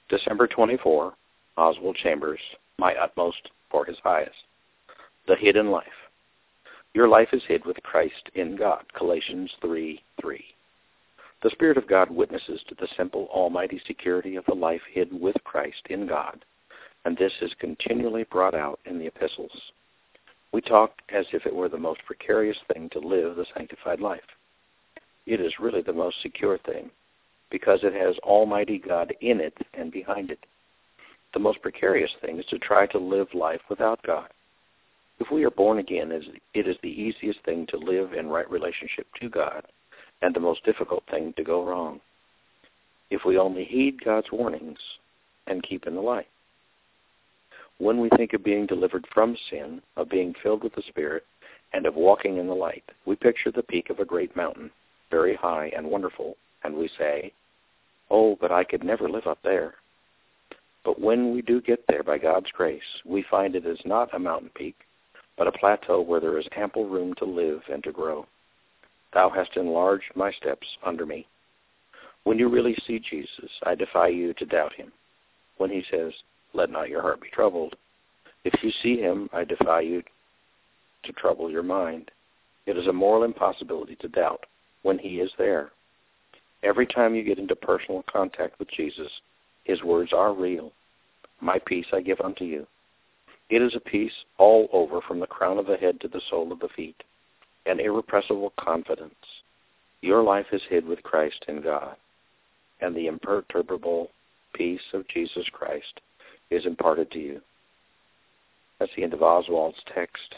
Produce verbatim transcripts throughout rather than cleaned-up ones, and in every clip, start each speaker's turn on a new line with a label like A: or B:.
A: December twenty-fourth, Oswald Chambers, My Utmost for His Highest. The Hidden Life. Your life is hid with Christ in God, Galatians three three. The Spirit of God witnesses to the simple, almighty security of the life hid with Christ in God, and this is continually brought out in the epistles. We talk as if it were the most precarious thing to live the sanctified life. It is really the most secure thing, because it has Almighty God in it and behind it. The most precarious thing is to try to live life without God. If we are born again, it is the easiest thing to live in right relationship to God, and the most difficult thing to go wrong. If we only heed God's warnings and keep in the light. When we think of being delivered from sin, of being filled with the Spirit, and of walking in the light, we picture the peak of a great mountain, very high and wonderful, and we say, "Oh, but I could never live up there." But when we do get there by God's grace, we find it is not a mountain peak, but a plateau where there is ample room to live and to grow. Thou hast enlarged my steps under me. When you really see Jesus, I defy you to doubt him. When he says, "Let not your heart be troubled," if you see him, I defy you to trouble your mind. It is a moral impossibility to doubt when he is there. Every time you get into personal contact with Jesus, his words are real. My peace I give unto you. It is a peace all over from the crown of the head to the sole of the feet, an irrepressible confidence. Your life is hid with Christ in God, and the imperturbable peace of Jesus Christ is imparted to you. That's the end of Oswald's text.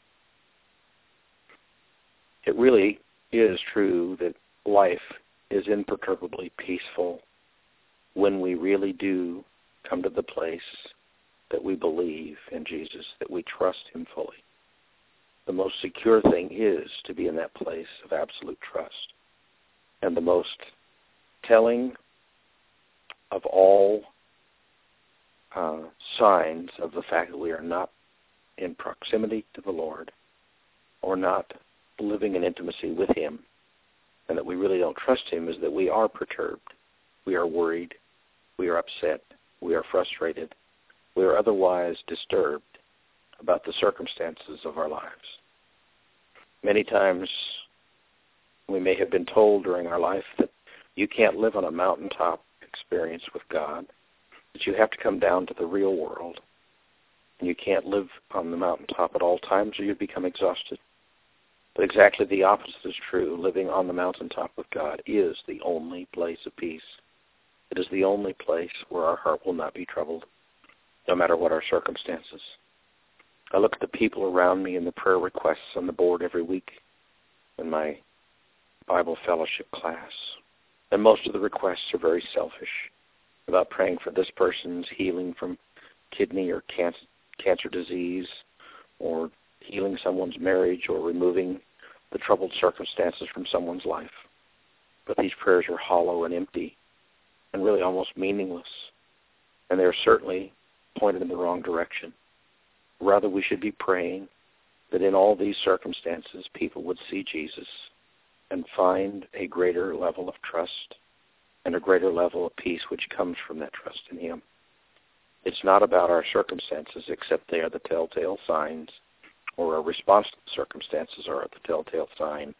A: It really is true that life is imperturbably peaceful when we really do come to the place that we believe in Jesus, that we trust him fully. The most secure thing is to be in that place of absolute trust. And the most telling of all uh, signs of the fact that we are not in proximity to the Lord, or not living in intimacy with him, and that we really don't trust him, is that we are perturbed, we are worried, we are upset, we are frustrated, we are otherwise disturbed about the circumstances of our lives. Many times we may have been told during our life that you can't live on a mountaintop experience with God, that you have to come down to the real world, and you can't live on the mountaintop at all times or you'd become exhausted. But exactly the opposite is true. Living on the mountaintop with God is the only place of peace. It is the only place where our heart will not be troubled, no matter what our circumstances. I look at the people around me and the prayer requests on the board every week in my Bible fellowship class, and most of the requests are very selfish, about praying for this person's healing from kidney or cancer, cancer disease, or healing someone's marriage, or removing the troubled circumstances from someone's life. But these prayers are hollow and empty and really almost meaningless, and they're certainly pointed in the wrong direction. Rather, we should be praying that in all these circumstances, people would see Jesus and find a greater level of trust and a greater level of peace which comes from that trust in him. It's not about our circumstances, except they are the telltale signs, or our response to the circumstances are the telltale sign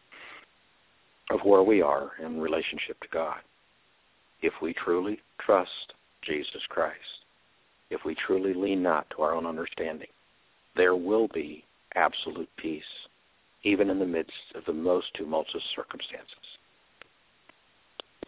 A: of where we are in relationship to God. If we truly trust Jesus Christ, if we truly lean not to our own understanding, there will be absolute peace, even in the midst of the most tumultuous circumstances.